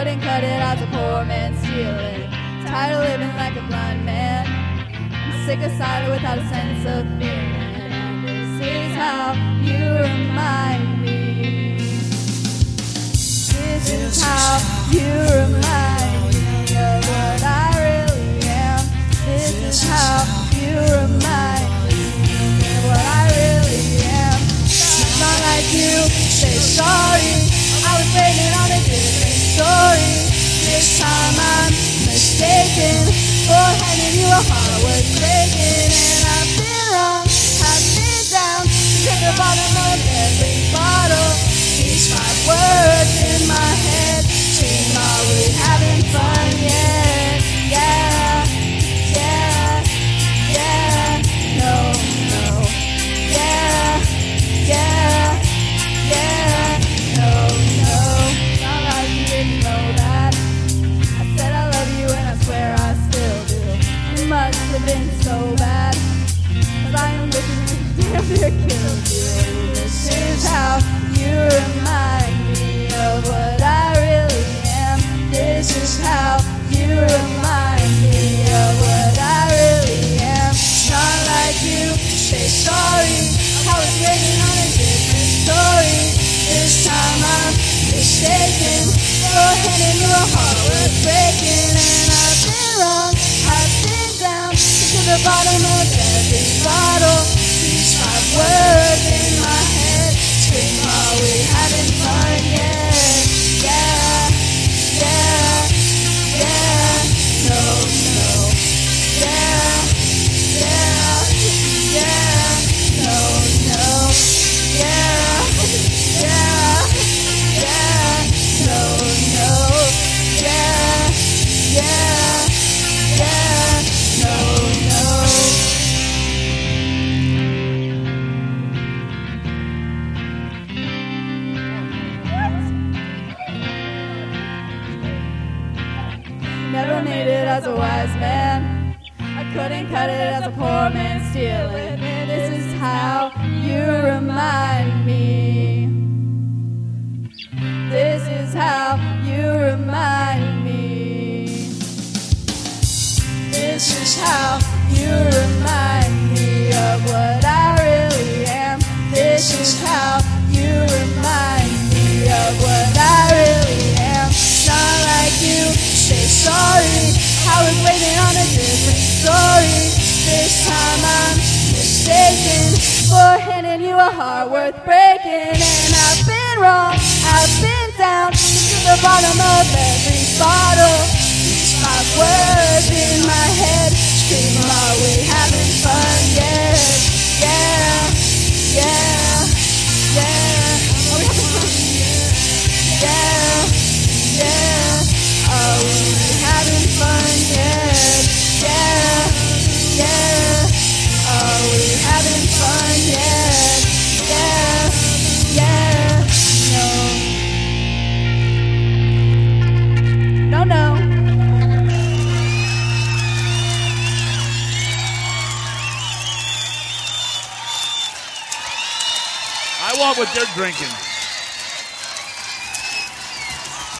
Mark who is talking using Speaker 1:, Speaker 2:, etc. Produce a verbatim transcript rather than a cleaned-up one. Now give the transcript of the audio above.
Speaker 1: couldn't cut it as a poor man stealing. Tired of living like a blind man. I'm sick aside without a sense of feeling. And this is how you remind me. This is how you remind me of what I really am. This is how you remind me of what I really am. It's not like you say sorry. I was waiting on a different story. This time I'm mistaken for handing you a heart worth breaking. And I've been wrong, I've been down to the bottom of every bottle. These five words in my head scream, are we having fun yet? Yeah, yeah, yeah, no, no, yeah, yeah, yeah, no, no. Not like you didn't know that. I said I love you and I swear I still do. It must have been so bad, 'cause I am looking at damn near killed you. This is how you remind me of what I really am. This is how you remind me of what I really am. Not like you say sorry. I was waiting on a different story. This time I'm mistaken for handing you a heart worth breaking. And I've been wrong, I've been down to the bottom of every bottle. These five words in my head scream, are we having fun yet? Yeah, yeah, yeah, no, no, yeah, yeah, yeah, no, no, yeah, yeah, yeah, no, no, yeah, yeah, yeah, no, no. Never made it as a wise man. I couldn't cut it as a poor man stealing. This is how you remind me. This is how you remind me. This is how you remind me of what I really am. This is how you remind me of what I really am. Not like you say sorry. I was waiting on a different story. This time I'm mistaken for handing you a heart worth breaking. And I've been wrong, I've been down to the bottom of every bottle. These five words in my head scream, are we having fun yet? Yeah, yeah, yeah. Are we having fun? Yeah, yeah. Are we having fun yet? Yeah, yeah. Are we having fun yet? Yeah, yeah. No. No, no.
Speaker 2: I want what they're drinking.